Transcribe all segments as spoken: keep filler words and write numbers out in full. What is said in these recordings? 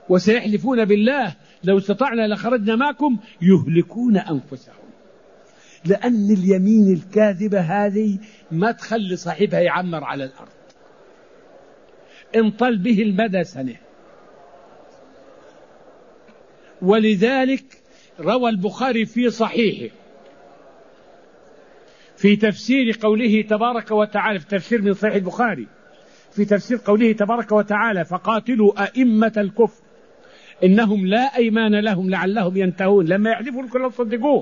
وسيحلفون بالله لو استطعنا لخرجنا معكم يهلكون أنفسهم. لأن اليمين الكاذبة هذه ما تخلي صاحبها يعمر على الأرض، انطل به المدى سنة. ولذلك روى البخاري في صحيحه في تفسير قوله تبارك وتعالى، في تفسير من صحيح البخاري في تفسير قوله تبارك وتعالى: فقاتلوا أئمة الكفر إنهم لا أيمان لهم لعلهم ينتهون، لما يحلفوا لكم لا تصدقوه.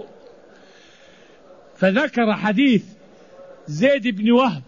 فذكر حديث زيد بن وهب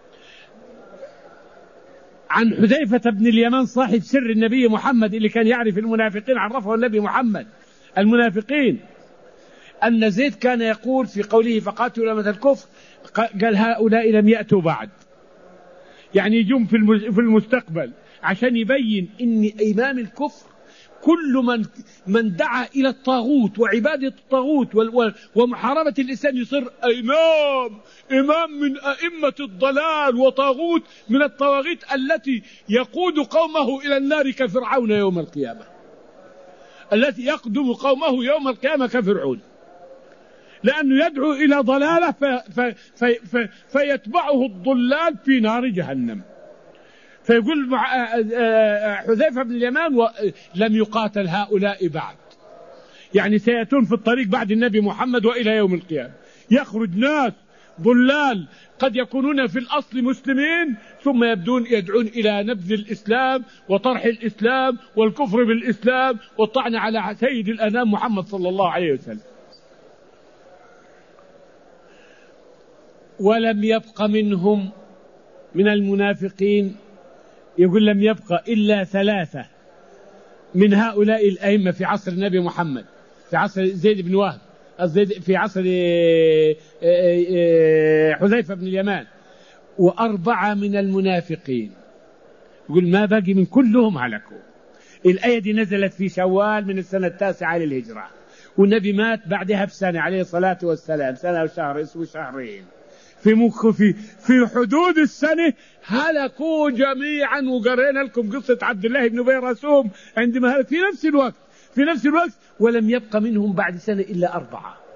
عن حذيفة بن اليمان صاحب سر النبي محمد اللي كان يعرف المنافقين، عرفه النبي محمد المنافقين، أن زيد كان يقول في قوله فقاتلوا أئمة الكفر، قال هؤلاء لم يأتوا بعد، يعني يجون في المستقبل، عشان يبين إن إمام الكفر كل من من دعا إلى الطاغوت وعبادة الطاغوت ومحاربة الإسلام يصير إمام إمام من أئمة الضلال وطاغوت من الطواغيت التي يقود قومه إلى النار كفرعون يوم القيامة، التي يقدم قومه يوم القيامة كفرعون، لأنه يدعو إلى ضلالة في في في في فيتبعه الضلال في نار جهنم. فيقول حذيفة بن اليمان: لم يقاتل هؤلاء بعد، يعني سيأتون في الطريق بعد النبي محمد وإلى يوم القيامة، يخرج ناس ضلال قد يكونون في الأصل مسلمين ثم يبدون يدعون إلى نبذ الإسلام وطرح الإسلام والكفر بالإسلام والطعن على سيد الأنام محمد صلى الله عليه وسلم. ولم يبق منهم من المنافقين، يقول لم يبق إلا ثلاثة من هؤلاء الأئمة في عصر النبي محمد، في عصر زيد بن وهب، في عصر حذيفة بن اليمان، وأربعة من المنافقين، يقول ما باقي من كلهم هلكوا. الآية دي نزلت في شوال من السنة التاسعة للهجرة، والنبي مات بعدها بسنة عليه الصلاة والسلام، سنة وشهر وشهرين، في مخ في في حدود السنة هلكوا جميعا. وقرينا لكم قصة عبد الله بن أبي رسوم عندما هلك في نفس الوقت في نفس الوقت ولم يبق منهم بعد سنة إلا أربعة.